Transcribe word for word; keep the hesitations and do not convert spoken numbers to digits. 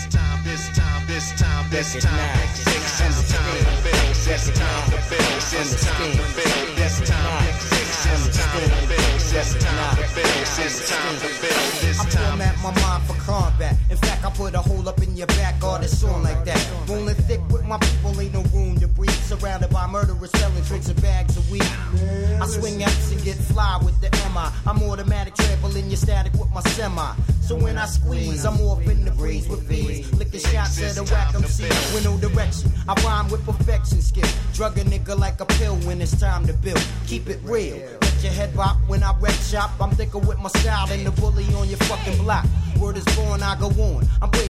This time, this time, this time, this time. This time to build. This time to build. This time to build. This time. This time to build. This time to build. This time to build. This time. I format my mind for combat. In fact, I put a hole up in your back, all this on like that. Rolling thick with my people, ain't no room to breathe. Surrounded by murderers selling drinks and bags of weed. I swing X and get fly with the M I. I'm automatic trampling your static with my semi. So when I squeeze, I'm off in the breeze with ease. Licking shots at a whack M C with no direction. I rhyme with perfection skill. Drug a nigga like a pill when it's time to build. Keep it real. Let your head rock when I wreck shop. I'm thicker with my style than the bully on your fucking block. Word is born, I go on. I'm